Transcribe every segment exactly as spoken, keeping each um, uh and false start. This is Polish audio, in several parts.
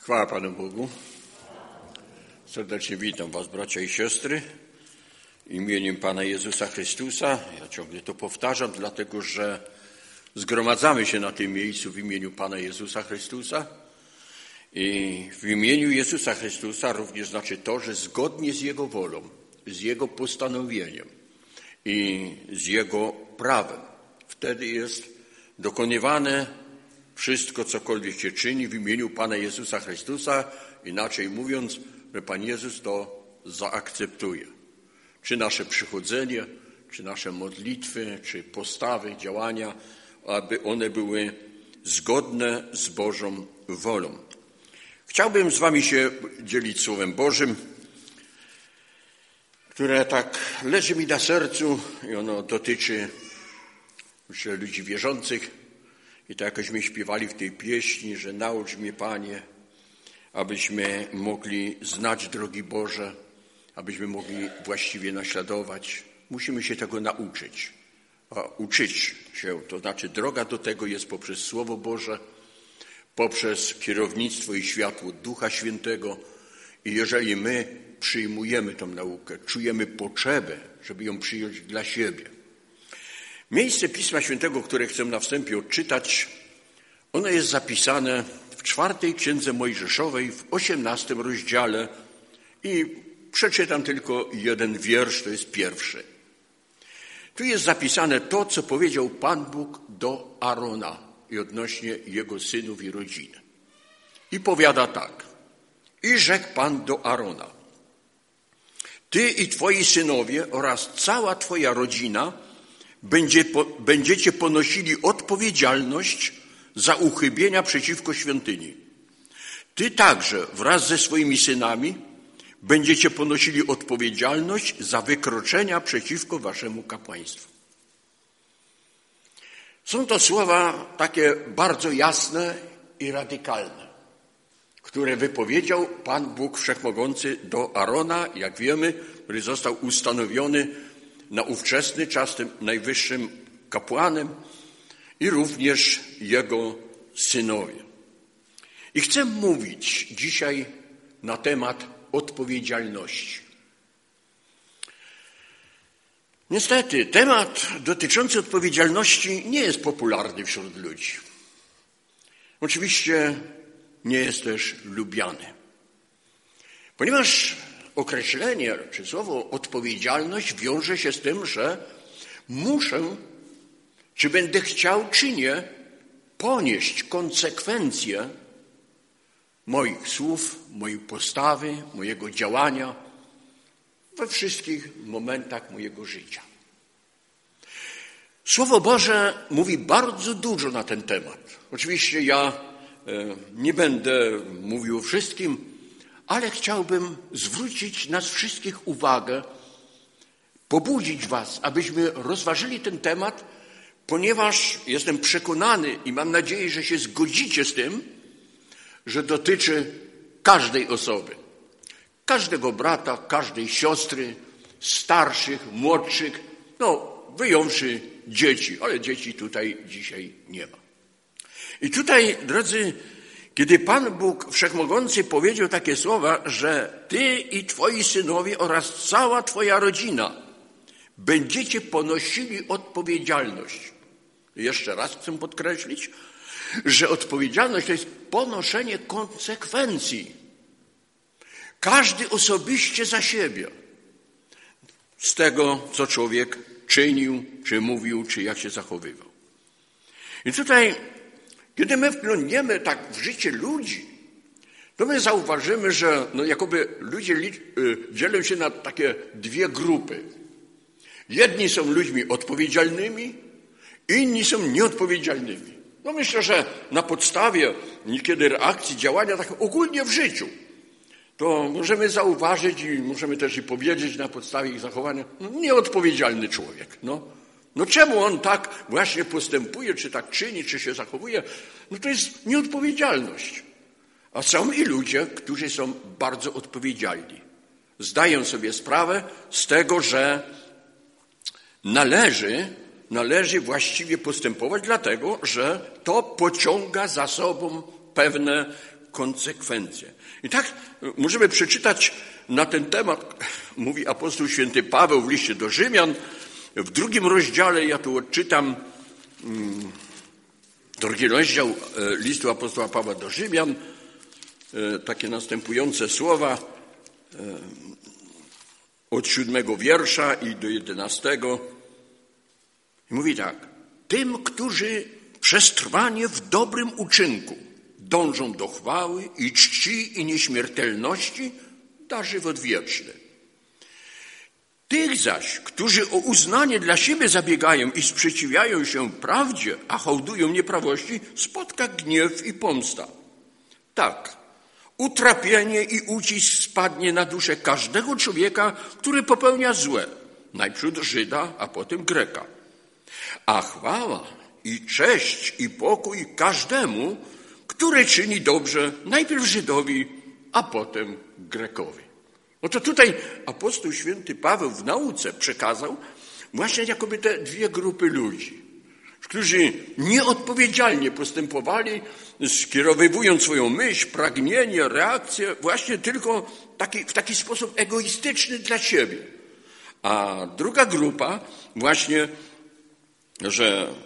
Chwała Panu Bogu. Serdecznie witam Was, bracia i siostry, imieniem Pana Jezusa Chrystusa. Ja ciągle to powtarzam, dlatego że zgromadzamy się na tym miejscu w imieniu Pana Jezusa Chrystusa. I w imieniu Jezusa Chrystusa również znaczy to, że zgodnie z Jego wolą, z Jego postanowieniem i z Jego prawem, wtedy jest dokonywane wszystko, cokolwiek się czyni w imieniu Pana Jezusa Chrystusa, inaczej mówiąc, że Pan Jezus to zaakceptuje. Czy nasze przychodzenie, czy nasze modlitwy, czy postawy, działania, aby one były zgodne z Bożą wolą. Chciałbym z Wami się dzielić Słowem Bożym, które tak leży mi na sercu i ono dotyczy, myślę, ludzi wierzących. I tak jakośmy śpiewali w tej pieśni, że naucz mnie, Panie, abyśmy mogli znać drogi Boże, abyśmy mogli właściwie naśladować. Musimy się tego nauczyć. A uczyć się, to znaczy droga do tego jest poprzez Słowo Boże, poprzez kierownictwo i światło Ducha Świętego. I jeżeli my przyjmujemy tą naukę, czujemy potrzebę, żeby ją przyjąć dla siebie. Miejsce Pisma Świętego, które chcę na wstępie odczytać, ono jest zapisane w czwartej Księdze Mojżeszowej, w osiemnastym rozdziale i przeczytam tylko jeden wiersz, to jest pierwszy. Tu jest zapisane to, co powiedział Pan Bóg do Arona i odnośnie jego synów i rodziny. I powiada tak. I rzekł Pan do Arona: Ty i twoi synowie oraz cała twoja rodzina Będzie, po, będziecie ponosili odpowiedzialność za uchybienia przeciwko świątyni. Ty także wraz ze swoimi synami będziecie ponosili odpowiedzialność za wykroczenia przeciwko waszemu kapłaństwu. Są to słowa takie bardzo jasne i radykalne, które wypowiedział Pan Bóg Wszechmogący do Arona, jak wiemy, który został ustanowiony na ówczesny czas tym najwyższym kapłanem i również jego synowie. I chcę mówić dzisiaj na temat odpowiedzialności. Niestety, temat dotyczący odpowiedzialności nie jest popularny wśród ludzi. Oczywiście nie jest też lubiany. Ponieważ określenie, czy słowo odpowiedzialność wiąże się z tym, że muszę, czy będę chciał, czy nie, ponieść konsekwencje moich słów, mojej postawy, mojego działania we wszystkich momentach mojego życia. Słowo Boże mówi bardzo dużo na ten temat. Oczywiście ja nie będę mówił o wszystkim, ale chciałbym zwrócić nas wszystkich uwagę, pobudzić was, abyśmy rozważyli ten temat, ponieważ jestem przekonany i mam nadzieję, że się zgodzicie z tym, że dotyczy każdej osoby, każdego brata, każdej siostry, starszych, młodszych, no wyjąwszy dzieci, ale dzieci tutaj dzisiaj nie ma. I tutaj, drodzy, kiedy Pan Bóg Wszechmogący powiedział takie słowa, że ty i twoi synowie oraz cała twoja rodzina będziecie ponosili odpowiedzialność. Jeszcze raz chcę podkreślić, że odpowiedzialność to jest ponoszenie konsekwencji. Każdy osobiście za siebie. Z tego, co człowiek czynił, czy mówił, czy jak się zachowywał. I tutaj, kiedy my wglądniemy tak w życie ludzi, to my zauważymy, że no jakoby ludzie dzielą się na takie dwie grupy. Jedni są ludźmi odpowiedzialnymi, inni są nieodpowiedzialnymi. No myślę, że na podstawie niekiedy reakcji, działania tak ogólnie w życiu, to możemy zauważyć i możemy też i powiedzieć na podstawie ich zachowania, no nieodpowiedzialny człowiek, no. No czemu on tak właśnie postępuje, czy tak czyni, czy się zachowuje? No to jest nieodpowiedzialność. A są i ludzie, którzy są bardzo odpowiedzialni. Zdają sobie sprawę z tego, że należy, należy właściwie postępować, dlatego że to pociąga za sobą pewne konsekwencje. I tak możemy przeczytać na ten temat, mówi apostoł święty Paweł w liście do Rzymian, w drugim rozdziale, ja tu odczytam hmm, drugi rozdział listu apostoła Pawła do Rzymian, takie następujące słowa od siódmego wiersza i do jedenastego. I mówi tak: tym, którzy przez trwanie w dobrym uczynku dążą do chwały i czci i nieśmiertelności, da żywot wieczny. Tych zaś, którzy o uznanie dla siebie zabiegają i sprzeciwiają się prawdzie, a hołdują nieprawości, spotka gniew i pomsta. Tak, utrapienie i ucisk spadnie na duszę każdego człowieka, który popełnia złe, najpierw Żyda, a potem Greka. A chwała i cześć i pokój każdemu, który czyni dobrze, najpierw Żydowi, a potem Grekowi. No to tutaj apostoł święty Paweł w nauce przekazał właśnie jakoby te dwie grupy ludzi, którzy nieodpowiedzialnie postępowali, skierowując swoją myśl, pragnienie, reakcję właśnie tylko taki, w taki sposób egoistyczny dla siebie. A druga grupa właśnie, że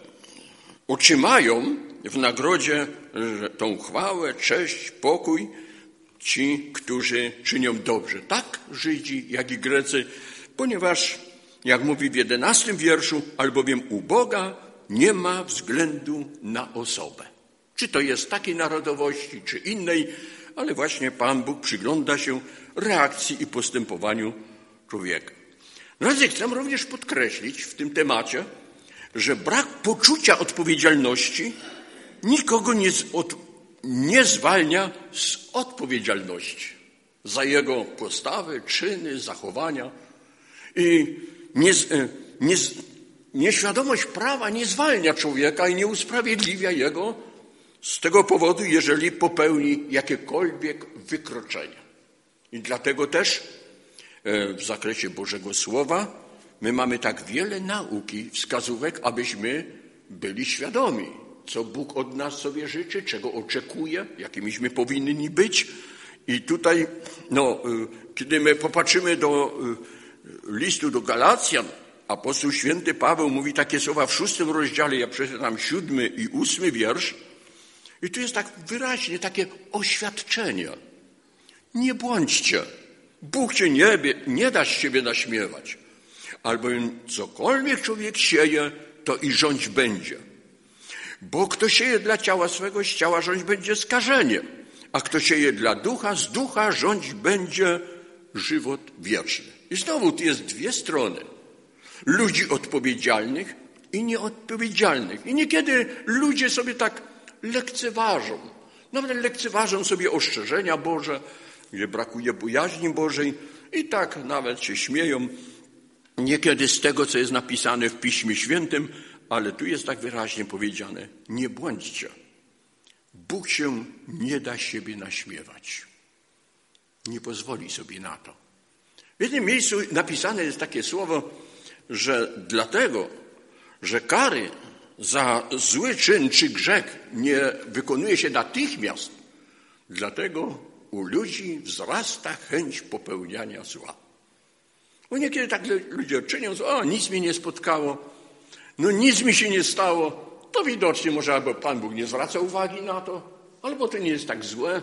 otrzymają w nagrodzie tą chwałę, cześć, pokój ci, którzy czynią dobrze. Tak Żydzi, jak i Grecy, ponieważ, jak mówi w jedenastym wierszu, albowiem u Boga nie ma względu na osobę. Czy to jest takiej narodowości, czy innej, ale właśnie Pan Bóg przygląda się reakcji i postępowaniu człowieka. Drodzy, chcę również podkreślić w tym temacie, że brak poczucia odpowiedzialności nikogo nie, od, nie zwalnia z odpowiedzialności za jego postawy, czyny, zachowania. I nie, nie, nieświadomość prawa nie zwalnia człowieka i nie usprawiedliwia jego z tego powodu, jeżeli popełni jakiekolwiek wykroczenia. I dlatego też w zakresie Bożego Słowa my mamy tak wiele nauki, wskazówek, abyśmy byli świadomi, co Bóg od nas sobie życzy, czego oczekuje, jakimiśmy powinni być. I tutaj, no, kiedy my popatrzymy do listu do Galacjan, apostoł święty Paweł mówi takie słowa w szóstym rozdziale, ja przeczytam siódmy i ósmy wiersz. I tu jest tak wyraźnie takie oświadczenie. Nie błądźcie. Bóg cię nie, nie da z siebie naśmiewać. Albowiem cokolwiek człowiek sieje, to i rządź będzie. Bo kto sieje dla ciała swego, z ciała rządź będzie skażenie. A kto sieje dla ducha, z ducha rządź będzie żywot wieczny. I znowu tu jest dwie strony. Ludzi odpowiedzialnych i nieodpowiedzialnych. I niekiedy ludzie sobie tak lekceważą. Nawet lekceważą sobie ostrzeżenia Boże, gdzie brakuje bojaźni Bożej i tak nawet się śmieją niekiedy z tego, co jest napisane w Piśmie Świętym, ale tu jest tak wyraźnie powiedziane: nie błądźcie. Bóg się nie da siebie naśmiewać. Nie pozwoli sobie na to. W jednym miejscu napisane jest takie słowo, że dlatego, że kary za zły czyn czy grzech nie wykonuje się natychmiast, dlatego u ludzi wzrasta chęć popełniania zła. Bo niekiedy tak ludzie czynią, że o, nic mnie nie spotkało, no nic mi się nie stało, to widocznie może albo Pan Bóg nie zwraca uwagi na to, albo to nie jest tak złe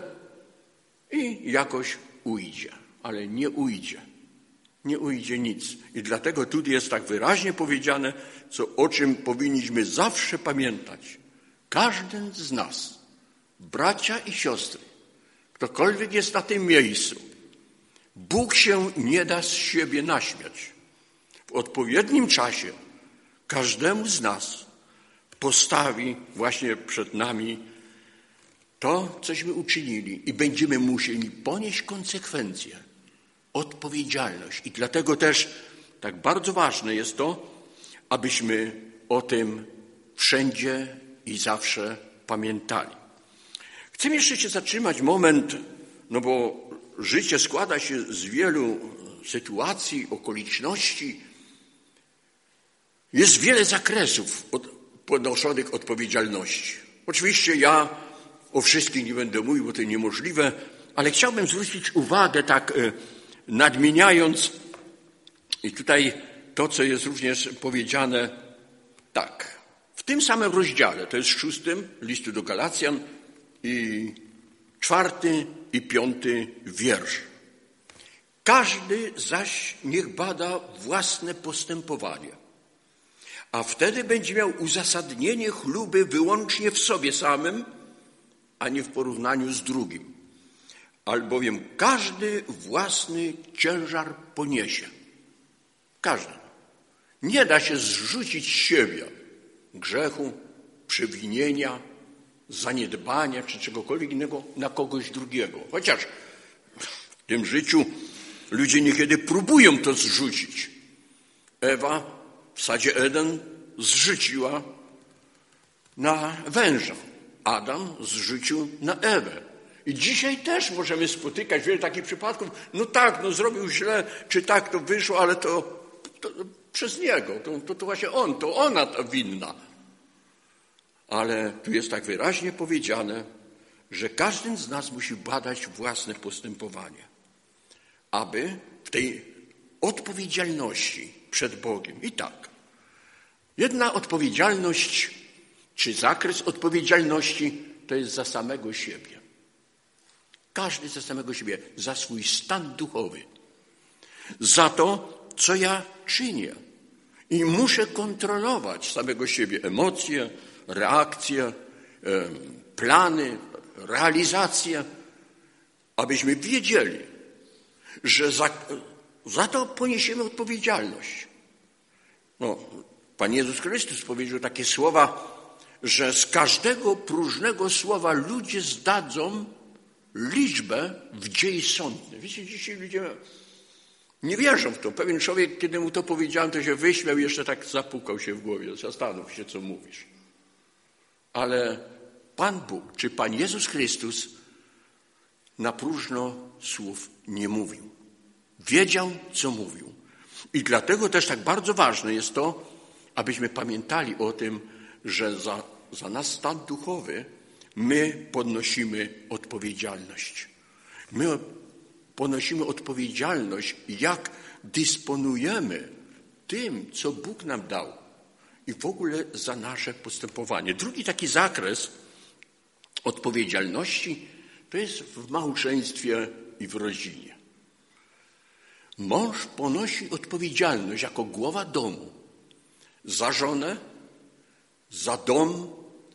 i jakoś ujdzie, ale nie ujdzie. Nie ujdzie nic. I dlatego tu jest tak wyraźnie powiedziane, co, o czym powinniśmy zawsze pamiętać. Każdy z nas, bracia i siostry, ktokolwiek jest na tym miejscu, Bóg się nie da z siebie naśmiać. W odpowiednim czasie każdemu z nas postawi właśnie przed nami to, cośmy uczynili i będziemy musieli ponieść konsekwencje, odpowiedzialność. I dlatego też tak bardzo ważne jest to, abyśmy o tym wszędzie i zawsze pamiętali. Chcę jeszcze się zatrzymać moment, no bo życie składa się z wielu sytuacji, okoliczności. Jest wiele zakresów od, podnoszonych odpowiedzialności. Oczywiście ja o wszystkich nie będę mówił, bo to niemożliwe, ale chciałbym zwrócić uwagę tak nadmieniając i tutaj to, co jest również powiedziane tak. W tym samym rozdziale, to jest szóstym listu do Galacjan i czwarty i piąty wiersz. Każdy zaś niech bada własne postępowanie, a wtedy będzie miał uzasadnienie chluby wyłącznie w sobie samym, a nie w porównaniu z drugim. Albowiem każdy własny ciężar poniesie. Każdy. Nie da się zrzucić z siebie grzechu, przewinienia, zaniedbania czy czegokolwiek innego na kogoś drugiego. Chociaż w tym życiu ludzie niekiedy próbują to zrzucić. Ewa w sadzie Eden zrzuciła na węża. Adam zrzucił na Ewę. I dzisiaj też możemy spotykać wiele takich przypadków. No tak, no zrobił źle, czy tak to wyszło, ale to, to przez niego. To, to, to właśnie on, to ona ta winna. Ale tu jest tak wyraźnie powiedziane, że każdy z nas musi badać własne postępowanie, aby w tej odpowiedzialności przed Bogiem. I tak, jedna odpowiedzialność, czy zakres odpowiedzialności, to jest za samego siebie. Każdy za samego siebie, za swój stan duchowy, za to, co ja czynię. I muszę kontrolować samego siebie, emocje, reakcje, plany, realizacje, abyśmy wiedzieli, że za, za to poniesiemy odpowiedzialność. No, Pan Jezus Chrystus powiedział takie słowa, że z każdego próżnego słowa ludzie zdadzą liczbę w dzień sądny. Wiecie, dzisiaj ludzie nie wierzą w to. Pewien człowiek, kiedy mu to powiedziałem, to się wyśmiał i jeszcze tak zapukał się w głowie. Zastanów się, co mówisz. Ale Pan Bóg, czy Pan Jezus Chrystus na próżno słów nie mówił. Wiedział, co mówił. I dlatego też tak bardzo ważne jest to, abyśmy pamiętali o tym, że za, za nasz stan duchowy my podnosimy odpowiedzialność. My ponosimy odpowiedzialność, jak dysponujemy tym, co Bóg nam dał i w ogóle za nasze postępowanie. Drugi taki zakres odpowiedzialności to jest w małżeństwie i w rodzinie. Mąż ponosi odpowiedzialność jako głowa domu za żonę, za dom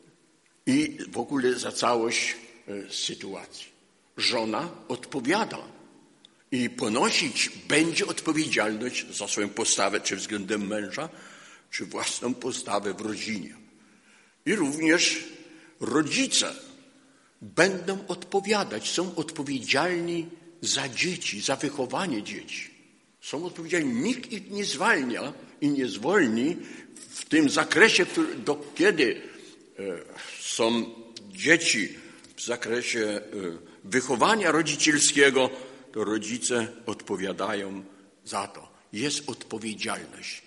i w ogóle za całość sytuacji. Żona odpowiada i ponosić będzie odpowiedzialność za swoją postawę, czy względem męża, czy własną postawę w rodzinie. I również rodzice będą odpowiadać, są odpowiedzialni za dzieci, za wychowanie dzieci. Są odpowiedzialni. Nikt ich nie zwalnia i nie zwolni w tym zakresie, który, do kiedy są dzieci w zakresie wychowania rodzicielskiego, to rodzice odpowiadają za to. Jest odpowiedzialność.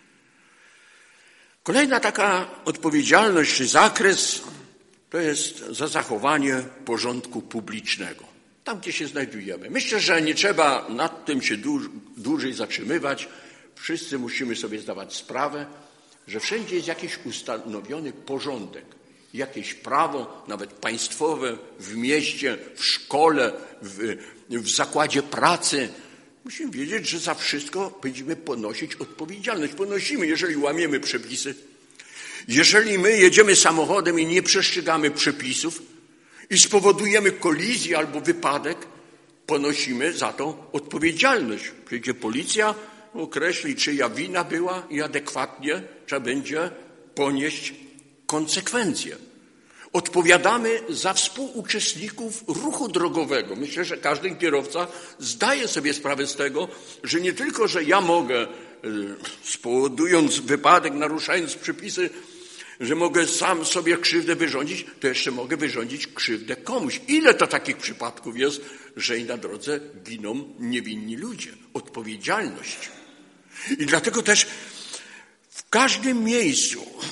Kolejna taka odpowiedzialność czy zakres to jest za zachowanie porządku publicznego. Tam, gdzie się znajdujemy. Myślę, że nie trzeba nad tym się dłużej zatrzymywać. Wszyscy musimy sobie zdawać sprawę, że wszędzie jest jakiś ustanowiony porządek. Jakieś prawo, nawet państwowe, w mieście, w szkole, w, w zakładzie pracy. Musimy wiedzieć, że za wszystko będziemy ponosić odpowiedzialność. Ponosimy, jeżeli łamiemy przepisy. Jeżeli my jedziemy samochodem i nie przestrzegamy przepisów i spowodujemy kolizję albo wypadek, ponosimy za to odpowiedzialność. Przyjdzie policja, określi, czyja wina była i adekwatnie trzeba będzie ponieść konsekwencje. Odpowiadamy za współuczestników ruchu drogowego. Myślę, że każdy kierowca zdaje sobie sprawę z tego, że nie tylko, że ja mogę, spowodując wypadek, naruszając przepisy, że mogę sam sobie krzywdę wyrządzić, to jeszcze mogę wyrządzić krzywdę komuś. Ile to takich przypadków jest, że i na drodze giną niewinni ludzie? Odpowiedzialność. I dlatego też w każdym miejscu,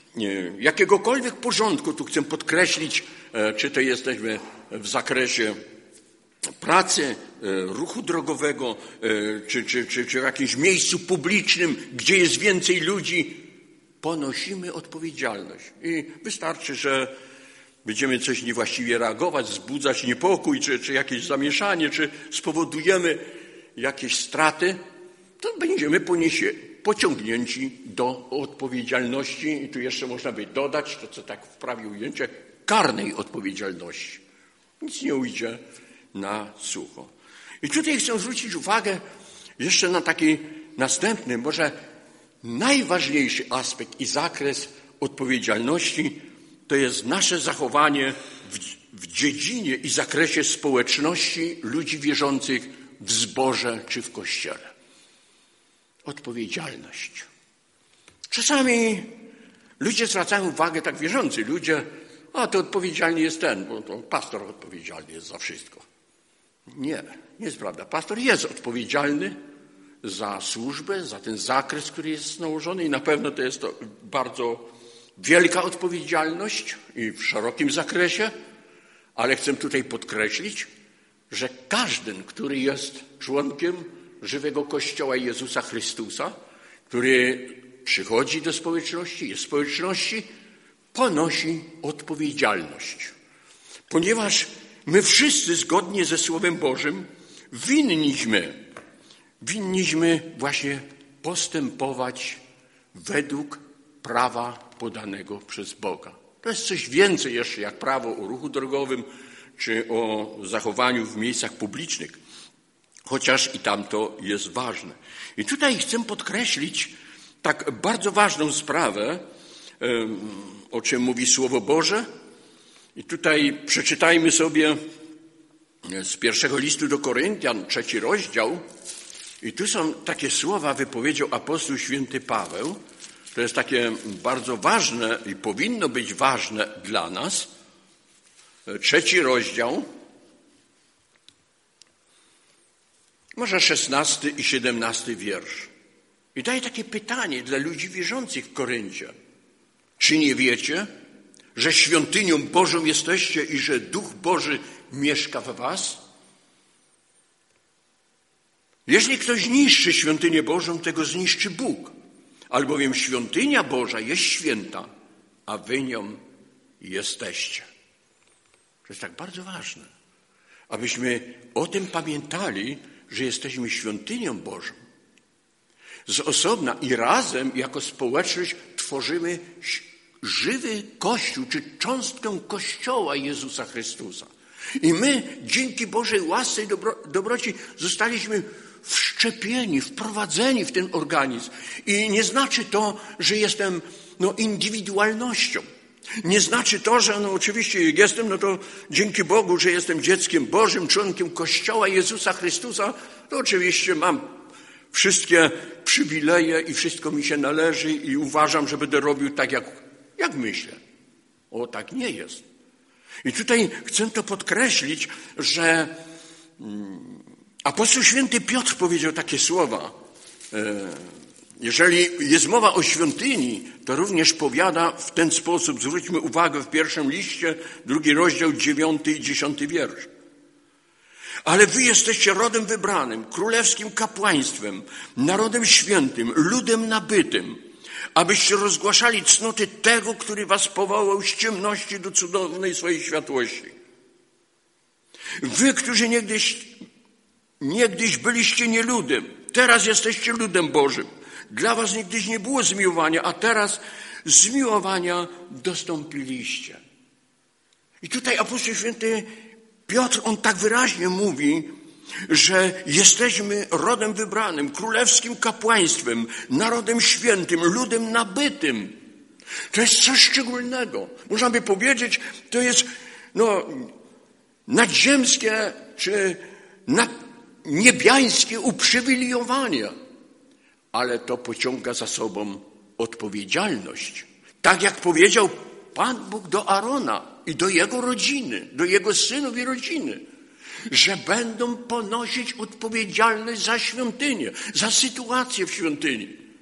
jakiegokolwiek porządku, tu chcę podkreślić, czy to jesteśmy w zakresie pracy, ruchu drogowego, czy, czy, czy, czy w jakimś miejscu publicznym, gdzie jest więcej ludzi, ponosimy odpowiedzialność. I wystarczy, że będziemy coś niewłaściwie reagować, wzbudzać niepokój, czy, czy jakieś zamieszanie, czy spowodujemy jakieś straty, to będziemy poniesie, pociągnięci do odpowiedzialności. I tu jeszcze można by dodać, to co tak w prawie ujęcie, karnej odpowiedzialności. Nic nie ujdzie na sucho. I tutaj chcę zwrócić uwagę jeszcze na taki następny, może najważniejszy aspekt i zakres odpowiedzialności, to jest nasze zachowanie w, w dziedzinie i zakresie społeczności ludzi wierzących w zborze czy w kościele. Odpowiedzialność. Czasami ludzie zwracają uwagę, tak wierzący ludzie, a to odpowiedzialny jest ten, bo to pastor odpowiedzialny jest za wszystko. Nie, nie jest prawda. Pastor jest odpowiedzialny za służbę, za ten zakres, który jest nałożony i na pewno to jest to bardzo wielka odpowiedzialność i w szerokim zakresie, ale chcę tutaj podkreślić, że każdy, który jest członkiem żywego Kościoła Jezusa Chrystusa, który przychodzi do społeczności, jest w społeczności, ponosi odpowiedzialność. Ponieważ my wszyscy zgodnie ze Słowem Bożym winniśmy, winniśmy właśnie postępować według prawa podanego przez Boga. To jest coś więcej jeszcze jak prawo o ruchu drogowym czy o zachowaniu w miejscach publicznych, chociaż i tam to jest ważne. I tutaj chcę podkreślić tak bardzo ważną sprawę, o czym mówi Słowo Boże. I tutaj przeczytajmy sobie z pierwszego listu do Koryntian, trzeci rozdział. I tu są takie słowa, wypowiedział apostoł święty Paweł. To jest takie bardzo ważne i powinno być ważne dla nas. Trzeci rozdział, może szesnasty i siedemnasty wiersz. I daje takie pytanie dla ludzi wierzących w Koryncie. Czy nie wiecie, że świątynią Bożą jesteście i że Duch Boży mieszka w was? Jeśli ktoś niszczy świątynię Bożą, tego zniszczy Bóg. Albowiem świątynia Boża jest święta, a wy nią jesteście. To jest tak bardzo ważne, abyśmy o tym pamiętali, że jesteśmy świątynią Bożą. Z osobna i razem jako społeczność tworzymy żywy Kościół, czy cząstkę Kościoła Jezusa Chrystusa. I my dzięki Bożej łasce i dobro, dobroci zostaliśmy wszczepieni, wprowadzeni w ten organizm. I nie znaczy to, że jestem no, indywidualnością. Nie znaczy to, że no, oczywiście jak jestem, no to dzięki Bogu, że jestem dzieckiem Bożym, członkiem Kościoła Jezusa Chrystusa, to oczywiście mam wszystkie przywileje i wszystko mi się należy i uważam, że będę robił tak, jak, jak myślę. O, tak nie jest. I tutaj chcę to podkreślić, że apostoł święty Piotr powiedział takie słowa. Jeżeli jest mowa o świątyni, to również powiada w ten sposób, zwróćmy uwagę w pierwszym liście, drugi rozdział, dziewiąty i dziesiąty wiersz. Ale wy jesteście rodem wybranym, królewskim kapłaństwem, narodem świętym, ludem nabytym, abyście rozgłaszali cnoty tego, który was powołał z ciemności do cudownej swojej światłości. Wy, którzy niegdyś, niegdyś byliście nieludem, teraz jesteście ludem Bożym. Dla was niegdyś nie było zmiłowania, a teraz zmiłowania dostąpiliście. I tutaj apostoł święty Piotr, on tak wyraźnie mówi, że jesteśmy rodem wybranym, królewskim kapłaństwem, narodem świętym, ludem nabytym. To jest coś szczególnego. Można by powiedzieć, to jest no, nadziemskie czy nad, niebiańskie uprzywilejowanie. Ale to pociąga za sobą odpowiedzialność. Tak jak powiedział Pan Bóg do Arona i do jego rodziny, do jego synów i rodziny, że będą ponosić odpowiedzialność za świątynię, za sytuację w świątyni.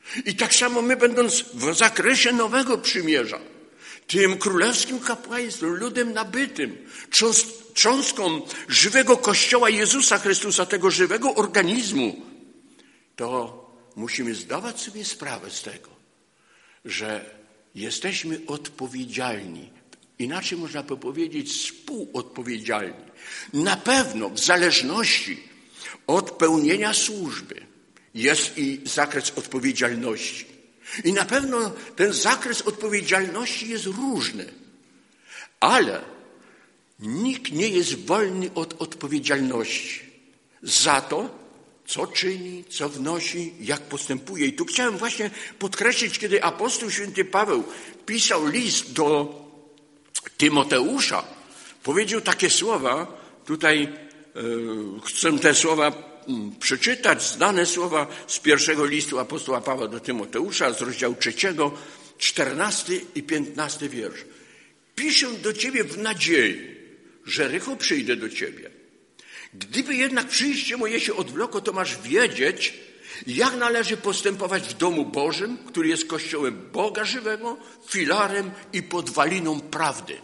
I tak samo my, będąc w zakresie nowego przymierza, tym królewskim kapłaństwem, ludem nabytym, cząstką żywego Kościoła Jezusa Chrystusa, tego żywego organizmu, to musimy zdawać sobie sprawę z tego, że jesteśmy odpowiedzialni. Inaczej można by powiedzieć współodpowiedzialni. Na pewno w zależności od pełnienia służby jest i zakres odpowiedzialności. I na pewno ten zakres odpowiedzialności jest różny. Ale nikt nie jest wolny od odpowiedzialności za to, co czyni, co wnosi, jak postępuje. I tu chciałem właśnie podkreślić, kiedy apostoł święty Paweł pisał list do Tymoteusza, powiedział takie słowa, tutaj e, chcę te słowa przeczytać, znane słowa z pierwszego listu apostoła Pawła do Tymoteusza, z rozdziału trzeciego, czternasty i piętnasty wiersz. Piszę do ciebie w nadziei, że rychło przyjdę do ciebie. Gdyby jednak przyjście moje się odwlokło, to masz wiedzieć, jak należy postępować w domu Bożym, który jest Kościołem Boga żywego, filarem i podwaliną prawdy.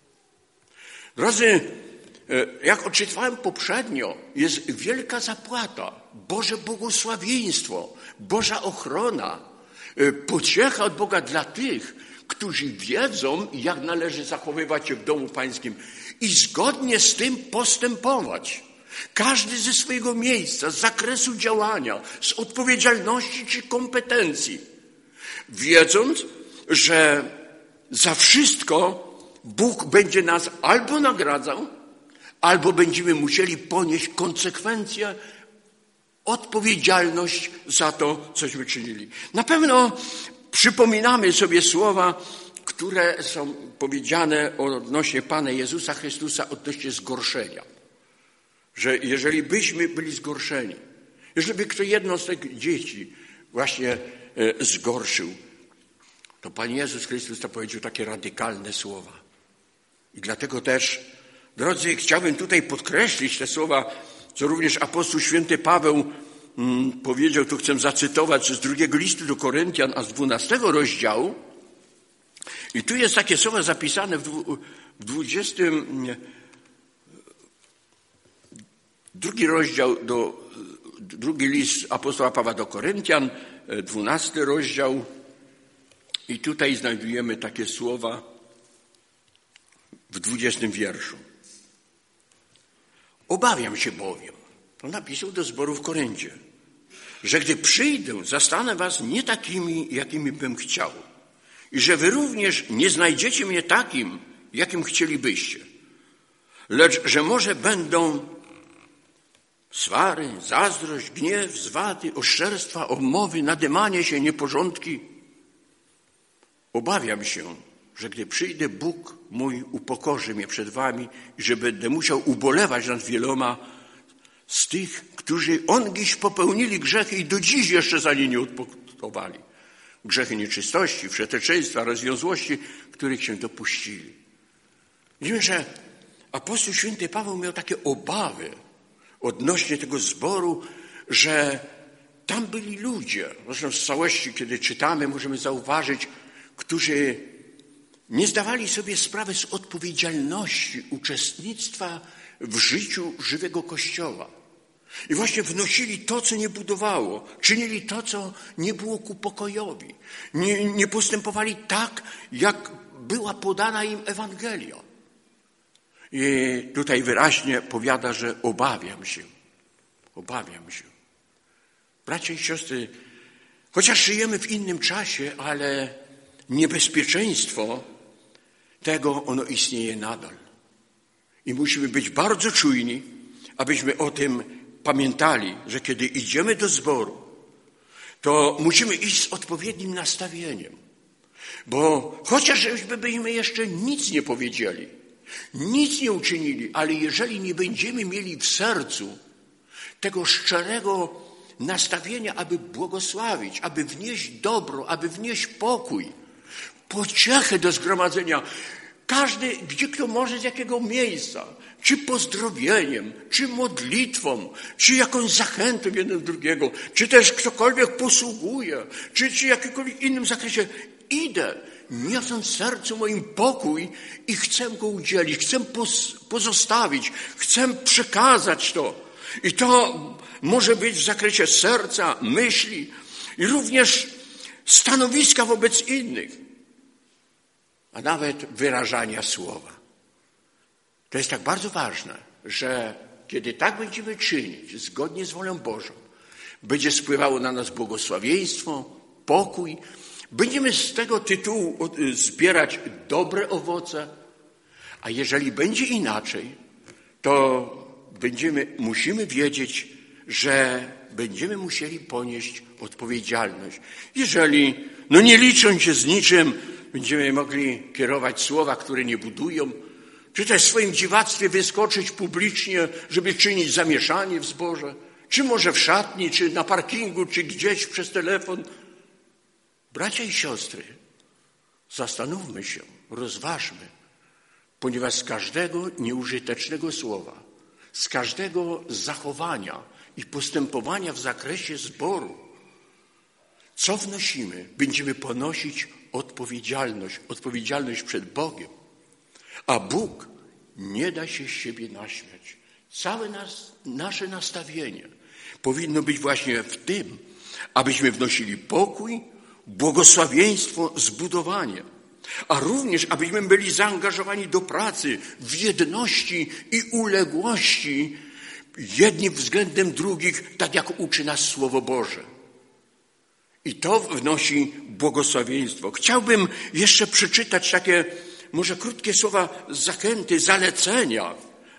Drodzy, jak odczytywałem poprzednio, jest wielka zapłata, Boże błogosławieństwo, Boża ochrona, pociecha od Boga dla tych, którzy wiedzą, jak należy zachowywać się w domu pańskim i zgodnie z tym postępować. Każdy ze swojego miejsca, z zakresu działania, z odpowiedzialności czy kompetencji, wiedząc, że za wszystko Bóg będzie nas albo nagradzał, albo będziemy musieli ponieść konsekwencje, odpowiedzialność za to, cośmy czynili. Na pewno przypominamy sobie słowa, które są powiedziane odnośnie Pana Jezusa Chrystusa, odnośnie zgorszenia. Że jeżeli byśmy byli zgorszeni, jeżeli by kto jedno z tych dzieci właśnie zgorszył, to Pan Jezus Chrystus to powiedział takie radykalne słowa. I dlatego też, drodzy, chciałbym tutaj podkreślić te słowa, co również apostoł święty Paweł mm, powiedział, tu chcę zacytować z drugiego listu do Koryntian, a z dwunastego rozdziału. I tu jest takie słowa zapisane w dwudziestym drugi rozdział, do, drugi list apostoła Pawła do Koryntian, dwunasty rozdział. I tutaj znajdujemy takie słowa w dwudziestym wierszu. Obawiam się bowiem, to napisał do zboru w Koryncie, że gdy przyjdę, zastanę was nie takimi, jakimi bym chciał. I że wy również nie znajdziecie mnie takim, jakim chcielibyście. Lecz, że może będą swary, zazdrość, gniew, zwady, oszczerstwa, obmowy, nadymanie się, nieporządki. Obawiam się, że gdy przyjdę, Bóg mój upokorzy mnie przed wami i że będę musiał ubolewać nad wieloma z tych, którzy ongiś popełnili grzechy i do dziś jeszcze za nie nie odpokutowali. Grzechy nieczystości, wszeteczeństwa, rozwiązłości, których się dopuścili. Widzimy, że apostoł święty Paweł miał takie obawy odnośnie tego zboru, że tam byli ludzie, zresztą z całości, kiedy czytamy, możemy zauważyć, którzy nie zdawali sobie sprawy z odpowiedzialności uczestnictwa w życiu żywego Kościoła. I właśnie wnosili to, co nie budowało, czynili to, co nie było ku pokojowi. Nie, nie postępowali tak, jak była podana im Ewangelia. I tutaj wyraźnie powiada, że obawiam się. Obawiam się. Bracia i siostry, chociaż żyjemy w innym czasie, ale niebezpieczeństwo tego, ono istnieje nadal. I musimy być bardzo czujni, abyśmy o tym pamiętali, że kiedy idziemy do zboru, to musimy iść z odpowiednim nastawieniem. Bo chociażbyśmy byśmy jeszcze nic nie powiedzieli, nic nie uczynili, ale jeżeli nie będziemy mieli w sercu tego szczerego nastawienia, aby błogosławić, aby wnieść dobro, aby wnieść pokój, pociechę do zgromadzenia, Każdy, gdzie kto może, z jakiego miejsca, czy pozdrowieniem, czy modlitwą, czy jakąś zachętą jeden do drugiego, czy też ktokolwiek posługuje, czy, czy jakimkolwiek innym zakresie, idę, niosąc w sercu moim pokój i chcę go udzielić, chcę pozostawić, chcę przekazać to. I to może być w zakresie serca, myśli i również stanowiska wobec innych, a nawet wyrażania słowa. To jest tak bardzo ważne, że kiedy tak będziemy czynić, zgodnie z wolą Bożą, będzie spływało na nas błogosławieństwo, pokój, będziemy z tego tytułu zbierać dobre owoce, a jeżeli będzie inaczej, to będziemy, musimy wiedzieć, że będziemy musieli ponieść odpowiedzialność. Jeżeli, no nie licząc się z niczym, będziemy mogli kierować słowa, które nie budują, czy też w swoim dziwactwie wyskoczyć publicznie, żeby czynić zamieszanie w zborze, czy może w szatni, czy na parkingu, czy gdzieś przez telefon. Bracia i siostry, zastanówmy się, rozważmy, ponieważ z każdego nieużytecznego słowa, z każdego zachowania i postępowania w zakresie zboru, co wnosimy, będziemy ponosić odpowiedzialność, odpowiedzialność przed Bogiem. A Bóg nie da się z siebie naśmiać. Całe nas, nasze nastawienie powinno być właśnie w tym, abyśmy wnosili pokój, błogosławieństwo, zbudowanie, a również abyśmy byli zaangażowani do pracy w jedności i uległości jedni względem drugich, tak jak uczy nas Słowo Boże. I to wnosi błogosławieństwo. Chciałbym jeszcze przeczytać takie może krótkie słowa zachęty, zalecenia.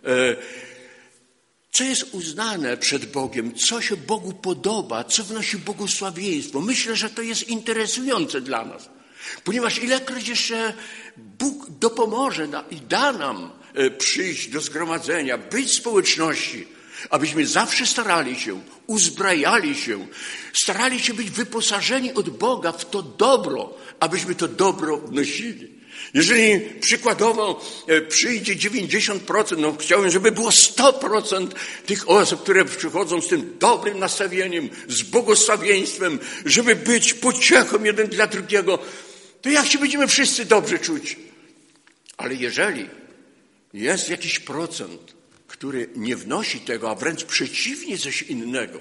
Co jest uznane przed Bogiem, co się Bogu podoba, co wnosi błogosławieństwo. Myślę, że to jest interesujące dla nas, ponieważ ilekroć jeszcze Bóg dopomoże nam i da nam przyjść do zgromadzenia, być w społeczności, abyśmy zawsze starali się, uzbrajali się, starali się być wyposażeni od Boga w to dobro, abyśmy to dobro wnosili. Jeżeli przykładowo przyjdzie dziewięćdziesiąt procent, no chciałbym, żeby było sto procent tych osób, które przychodzą z tym dobrym nastawieniem, z błogosławieństwem, żeby być pociechą jeden dla drugiego, to jak się będziemy wszyscy dobrze czuć? Ale jeżeli jest jakiś procent, który nie wnosi tego, a wręcz przeciwnie, coś innego,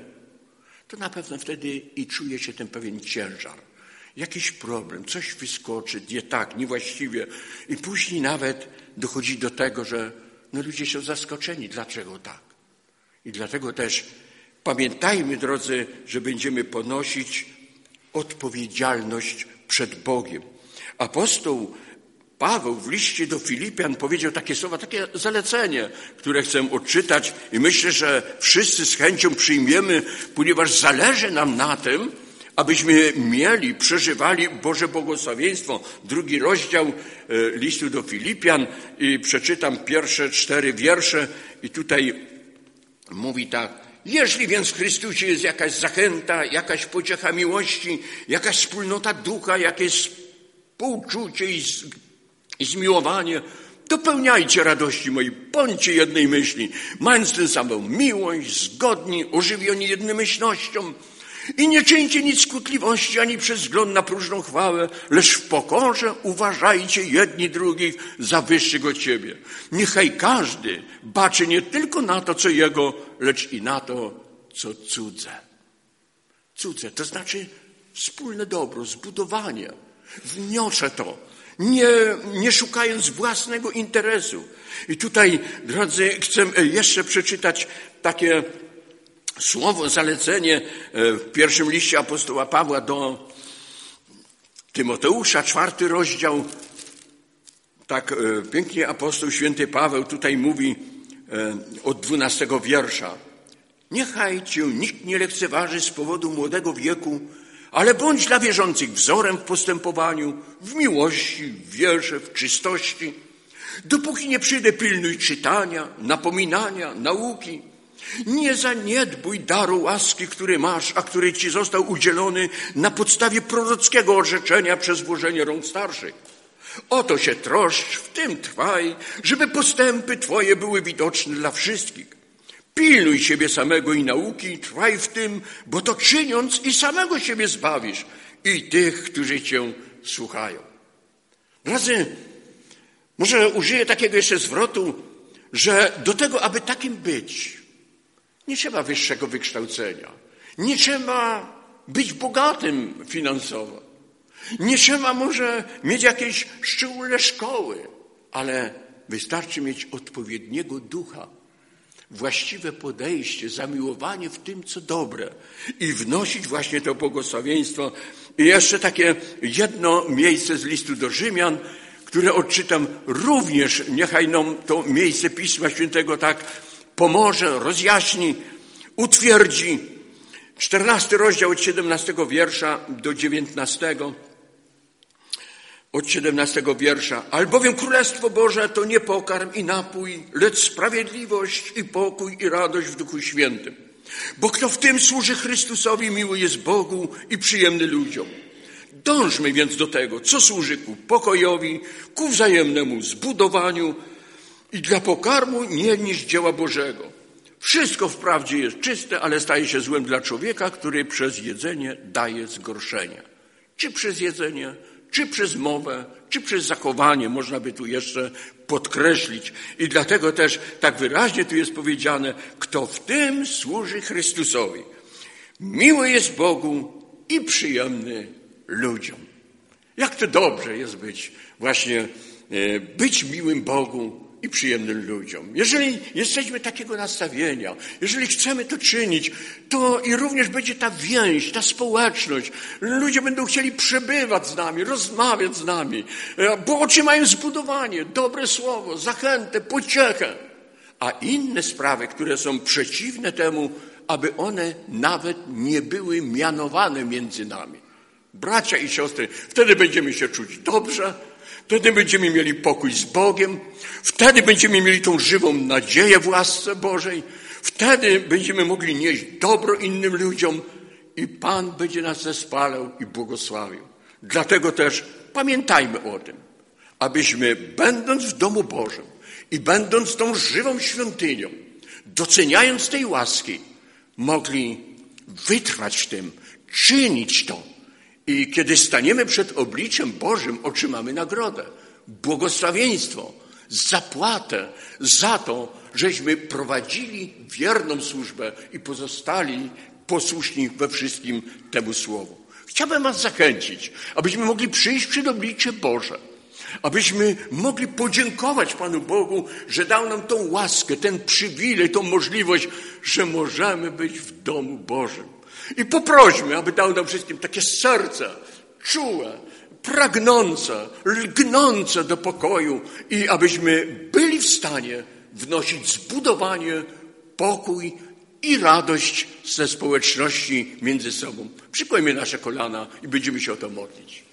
to na pewno wtedy i czuje się ten pewien ciężar. Jakiś problem, coś wyskoczy, nie tak, niewłaściwie. I później nawet dochodzi do tego, że no ludzie są zaskoczeni. Dlaczego tak? I dlatego też pamiętajmy, drodzy, że będziemy ponosić odpowiedzialność przed Bogiem. Apostoł Paweł w liście do Filipian powiedział takie słowa, takie zalecenie, które chcę odczytać i myślę, że wszyscy z chęcią przyjmiemy, ponieważ zależy nam na tym, abyśmy mieli, przeżywali Boże błogosławieństwo. Drugi rozdział listu do Filipian i przeczytam pierwsze cztery wiersze i tutaj mówi tak. Jeśli więc w Chrystusie jest jakaś zachęta, jakaś pociecha miłości, jakaś wspólnota ducha, jakieś współczucie i, i zmiłowanie, dopełniajcie radości mojej, bądźcie jednej myśli, mając tę samą miłość, zgodni, ożywioni jednomyślnością, i nie czyńcie nic skutliwości, ani przez wzgląd na próżną chwałę, lecz w pokorze uważajcie jedni drugich za wyższych od siebie. Niechaj każdy baczy nie tylko na to, co jego, lecz i na to, co cudze. Cudze, to znaczy wspólne dobro, zbudowanie. Wniosę to, nie, nie szukając własnego interesu. I tutaj, drodzy, chcę jeszcze przeczytać takie słowo, zalecenie w pierwszym liście apostoła Pawła do Tymoteusza, czwarty rozdział. Tak pięknie apostoł święty Paweł tutaj mówi od dwunastego wiersza. Niechaj cię nikt nie lekceważy z powodu młodego wieku, ale bądź dla wierzących wzorem w postępowaniu, w miłości, w wierze, w czystości. Dopóki nie przyjdę, pilnuj czytania, napominania, nauki. Nie zaniedbuj daru łaski, który masz, a który ci został udzielony na podstawie prorockiego orzeczenia przez włożenie rąk starszych. O to się troszcz, w tym trwaj, żeby postępy Twoje były widoczne dla wszystkich. Pilnuj siebie samego i nauki, trwaj w tym, bo to czyniąc i samego siebie zbawisz i tych, którzy Cię słuchają. Drodzy, może użyję takiego jeszcze zwrotu, że do tego, aby takim być, nie trzeba wyższego wykształcenia, nie trzeba być bogatym finansowo, nie trzeba może mieć jakiejś szczególne szkoły, ale wystarczy mieć odpowiedniego ducha, właściwe podejście, zamiłowanie w tym, co dobre i wnosić właśnie to błogosławieństwo. I jeszcze takie jedno miejsce z listu do Rzymian, które odczytam również, niechaj nam to miejsce Pisma Świętego tak pomoże, rozjaśni, utwierdzi. czternasty rozdział od siedemnastego wiersza do dziewiętnastego. Od siedemnastego wiersza. Albowiem Królestwo Boże to nie pokarm i napój, lecz sprawiedliwość i pokój i radość w Duchu Świętym. Bo kto w tym służy Chrystusowi, miły jest Bogu i przyjemny ludziom. Dążmy więc do tego, co służy ku pokojowi, ku wzajemnemu zbudowaniu i dla pokarmu nie niż dzieła Bożego. Wszystko wprawdzie jest czyste, ale staje się złem dla człowieka, który przez jedzenie daje zgorszenie. Czy przez jedzenie, czy przez mowę, czy przez zachowanie, można by tu jeszcze podkreślić. I dlatego też tak wyraźnie tu jest powiedziane, kto w tym służy Chrystusowi. Miły jest Bogu i przyjemny ludziom. Jak to dobrze jest być właśnie, być miłym Bogu i przyjemnym ludziom. Jeżeli jesteśmy takiego nastawienia, jeżeli chcemy to czynić, to i również będzie ta więź, ta społeczność. Ludzie będą chcieli przebywać z nami, rozmawiać z nami, bo otrzymają zbudowanie, dobre słowo, zachętę, pociechę. A inne sprawy, które są przeciwne temu, aby one nawet nie były mianowane między nami. Bracia i siostry, wtedy będziemy się czuć dobrze, wtedy będziemy mieli pokój z Bogiem, wtedy będziemy mieli tą żywą nadzieję w łasce Bożej, wtedy będziemy mogli nieść dobro innym ludziom i Pan będzie nas zespalał i błogosławił. Dlatego też pamiętajmy o tym, abyśmy będąc w domu Bożym i będąc tą żywą świątynią, doceniając tej łaski, mogli wytrwać w tym, czynić to. I kiedy staniemy przed obliczem Bożym, otrzymamy nagrodę, błogosławieństwo, zapłatę za to, żeśmy prowadzili wierną służbę i pozostali posłuszni we wszystkim temu słowu. Chciałbym was zachęcić, abyśmy mogli przyjść przed oblicze Boże, abyśmy mogli podziękować Panu Bogu, że dał nam tą łaskę, ten przywilej, tą możliwość, że możemy być w domu Bożym. I poprośmy, aby dał nam wszystkim takie serce czułe, pragnące, lgnące do pokoju i abyśmy byli w stanie wnosić zbudowanie, pokój i radość ze społeczności między sobą. Przykładźmy nasze kolana i będziemy się o to modlić.